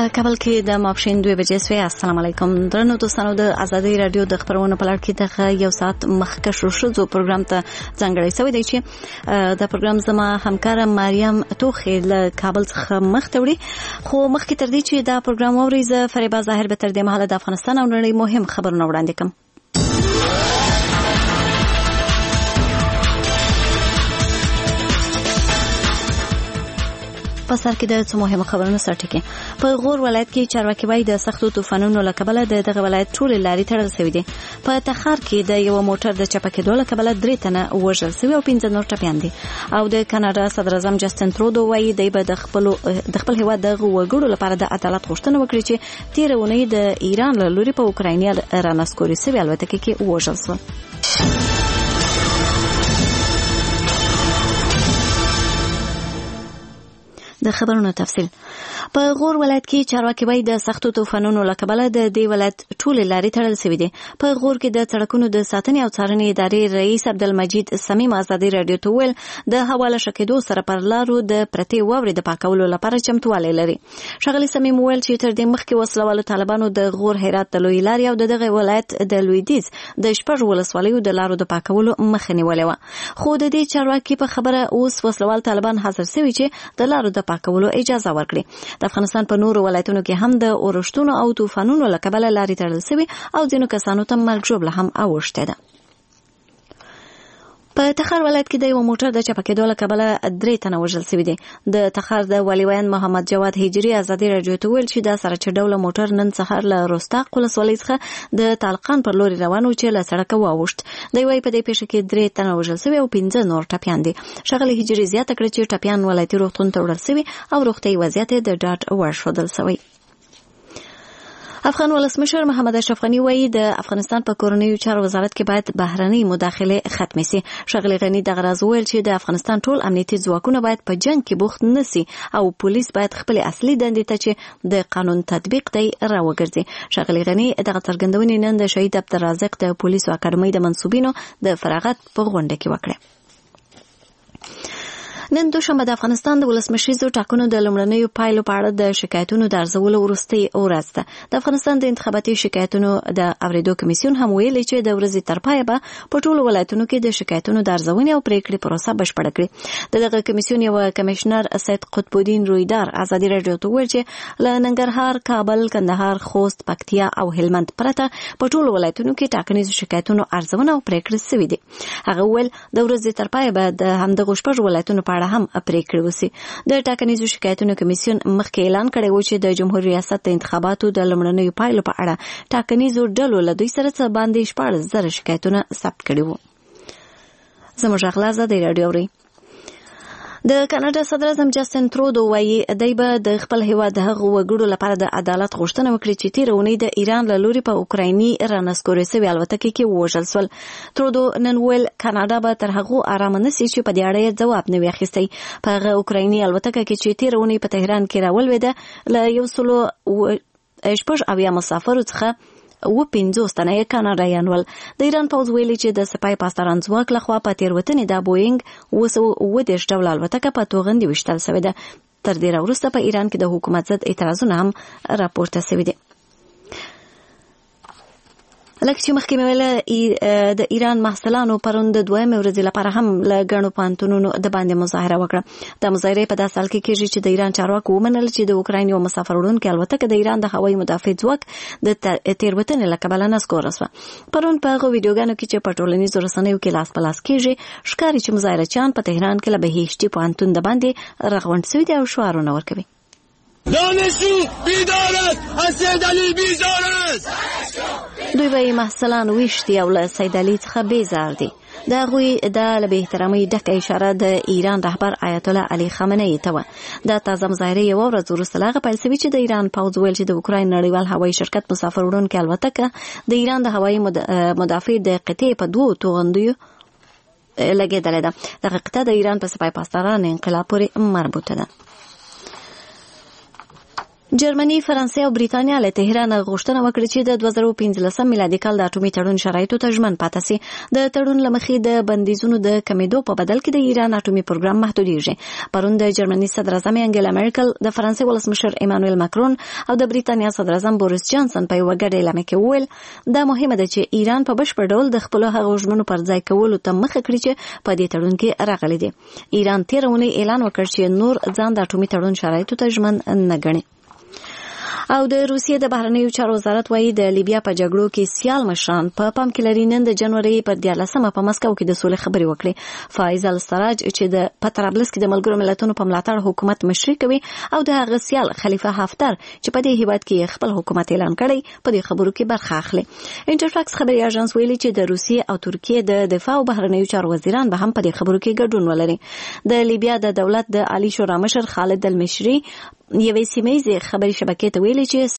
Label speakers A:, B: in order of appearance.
A: په کابل کې د ماپښین 2 بجې سوی. السلام علیکم درنو دوستانو، د ازادي رادیو د خبرونو په لړ کې د یو ساعت مخکښو شوزو پروګرام ته ځانګړی شوی دی چې د پروګرام زما همکار مریم توخې له کابل څخه مخ ته وړي. خو مخکې تر دې چې دا پروګرام اوري، زه فریبا ظاهر به تر دې مهاله د افغانستان او نړۍ مهم خبرونه وړاندې کوم. په سر کې د څو مهمو خبرونو سرټکی. په غور ولایت کې چارواکي وايي د سختو طوفانونو له کبله دغه ولایت ټول لارې تړل شوې دي. په تخار کې د یو موټر د چپه کېدو له کبله 3 تنه وژل شوي او 15 نور ټپیان دي. او د کاناډا صدر اعظم جسټن ترودو وايي دی به د خپل هیواد د وګړو لپاره د عدالت غوښتنه وکړي چې تیر اونۍ د ایران له لوري په اوکرایني رانسکوري شوې الوتکه کې وژل شو. د خبرونو تفصیل. په غور ولایت کې چارواکي وايي د سختو طوفانونو له کبله د دې ولایت ټول لارې تړل شوې دي. په غور کې د سړکونو د ساتنې او څارنې ادارې رئیس عبدالمجید سمیم ازادي رادیو ته ویل د حواله شکېدو سره پر لارو د پرتې واورې د پاکولو لپاره چمتووالی لري. ښاغلي سمیم ویل چې تر دې مخکې وسلوالو طالبانو د غور هرات د لوی لارې او دغه ولایت د لویدیځ د شپږ ولسوالیو د لارو د پاکولو مخه نیولې وه. خو د دې چارواکي په خبره اوس وسلوال طالبان حاضر شوي چې د لارو د پاکولو اجازه ورکړي. د افغانستان په نورو ولایتونو کې هم د اورښتونو او طوفانونو له کبله لارې تړل شوي او ځینو کسانو ته مرګ ژوبله هم اوښتې ده. په تخار ولایت کې د یو موټر د چپه کېدو له کبله 3 تنه وژل شوي دي. د تخار د والیوان محمد جواد هجري ازادي رادیو ته ویل چې دا سره چې ډوله موټر نن سهار له رستاق ولسوالۍ څخه د طالقان پر لوري روان و چې له سړکه واوښت. دوی وايي په دې پیښه کې 3 تنه وژل شوي او 15 نور ټپیان دي. ښاغلي هجري زیاته کړه چې ټپیان ولایتي روغتون ته وړل شوي او روغتیايي وضعیت یې د ډاډ وړ ښودل شوی. افغان ولسمشر محمد اشرف غنی وایي د افغانستان په کورنیو چارو وزارت کې باید بهرنۍ مداخله ختمه شي. ښاغلي غنی دغه راز ویل چې د افغانستان ټول امنیتي ځواکونه باید په جنگ کې بوخت نشي او پولیس باید خپل اصلي دندې ته چې د قانون تطبیق دی راوګرځي. ښاغلي غنی دغه څرګندونې نن د شهید عبدالرازق د پولیسو اکاډمۍ د منصوبینو د فراغت په غونډه کې وکړه. نن دوشنبه د افغانستان د ولسمشریزو ټاکنو د لومړنیو پایلو په اړه د شکایتونو د ارزولو وروستۍ ورځ ده. د افغانستان د انتخاباتي شکایتونو د اوریدو کمیسیون هم ویلي چې د ورځې تر پایه به په ټولو ولایتونو کې د شکایتونو د ارزونې او پریکړې پروسه بشپړه کړي. دغه کمیسیون یو کمشنر سید قطب الدین رویدار ازادي رادیو ته ویل چې له ننګرهار، کابل، کندهار، خوست، پکتیا او هلمند پرته په ټولو ولایتونو کې ټاکنیزو شکایتونو ارزونه او پریکړې شوې دي. هغه ویل د ورځې تر پایه به د همدغه شپږ ولایتونو په هم پریکړې وسی. د ټاکنیزو شکایتونو کمیسیون مخکې اعلان کړی و چې د جمهوریت ریاست د انتخاباتو د لومړنیو پایلو په اړه ټاکنیزو ډلو له دوی سره څه باندې 14,000 شکایتونه ثبت کړي وو. زموږ غلا ازادي رادیو ری. د کاناډا صدر اعظم جسټن ترودو وايي دی به د خپل هیواد د هغو وګړو لپاره د عدالت غوښتنه وکړي چې تیر اونۍ د ایران له لوري په اوکرایني رانسکوري شوې الوتکه کې وژل شول. ترودو نن ویل کاناډا به تر هغو آرامه نشي چې په دې اړه ځواب نه وي اخیستی. په هغه اوکرایني الوتکه کې چې تیر اونۍ په تهران کې راولوېده له 180 مسافرو څخه 50 تنه کاناډایان ول. د ایران پوځ ویلي چې د سپای پاسداران ځواک لخوا په تیروتنې د بوینګ 210 ډول الوتکه په توغندي وشتل شوې ده. تر دې وروسته په ایران کې د حکومت ضد اعتراضونه هم راپورته شوي دي. لکه چې مخکې مې ویله د ایران محصلانو پرون د دویمې ورځې لپاره هم له ګڼو پوهنتونونو د باندې مظاهره وکړه. د مظاهرې په داسې حال کې کېږي چې د ایران چارواکو ومنل چې د اوکراین یو مسافر وړونکې الوتکه د ایران د هوایي مدافع ځواک د تېروتنې له کبله نسکوره شوه. پرون په هغو ویډیوګانو کې چې په ټولنیزو رسنیو کې لاس په لاس کېږي ښکاري چې مظاهرچیان په تهران کې له بهشتي پوهنتون د باندې رغونډ شوي دي او شعارونه ورکوي.
B: دانشجو بیدارت، از سیدعلی بیزارت.
A: دوی به محصلان ویشتي او له سیدعلی څخه بیزار دي. د هغوی د به احترامي ډکه اشاره د ایران رهبر آیت الله علی خامنه‌ای ته وه. د تازه مظاهرې یوه ورځ وروسته له هغه پیل شوي چې د ایران پوځ ویل چې د اوکراین نړیوال هوایي شرکت مسافر وړونکې الوتکه د ایران د هوایي مدافع د قطعې په 2 توغندیو لګېدلې ده. دغه قطعه د ایران په سپای پاسداران انقلاب پورې مربوطه ده. جرمني، فرانسې او بریتانیا له تهران غوښتنه وکړه چې د 2015 میلادي کال د اټومي تړون شرایطو ته ژمن پاتې شي. د تړون لمخې د بندیزونو د کمیدو په بدل کې د ایران اټومي پروګرام محدودیږي. پرون د جرمني صدر اعظم انګلا مرکل، د فرانسې ولسمشر ایمانوئل ماکرون او د بریتانیا صدر اعظم بوریس جانسن په یو ګډه اعلامیه کې وویل دا مهمه ده چې ایران په بشپړ ډول د خپل هغو ژمنو پر ځای کولو ته مخه کړي چې په دې تړون کې راغلي دي. ایران تېره اونۍ اعلان وکړ چې نور ځان د اټومي تړون شرایطو ته ژمن نه ګڼي. او د روسیې د بهرنیو چارو وزارت وایي د لیبیا په جګړو کې سیال مشران په پام کې لري نن د جنوري پر 14مه په مسکو کې د سولې خبرې وکړي. فایز السراج چې د طرابلس کې د ملګرو ملتونو په ملاتړ حکومت مشري کوي او د هغه سیال خلیفه حفتر چې په دې هیواد کې خپل حکومت اعلان کړی په دې خبرو کې برخه اخلي. انټرفاکس خبري اژانس ویلي چې د روسیې او ترکیې د دفاع او بهرنیو چارو وزیران به هم په دې خبرو کې ګډون ولري. د لیبیا د دولت د عالی شورا مشر خالد المشري یوې سیمه ییزې خبري شبکې ته ویلي چې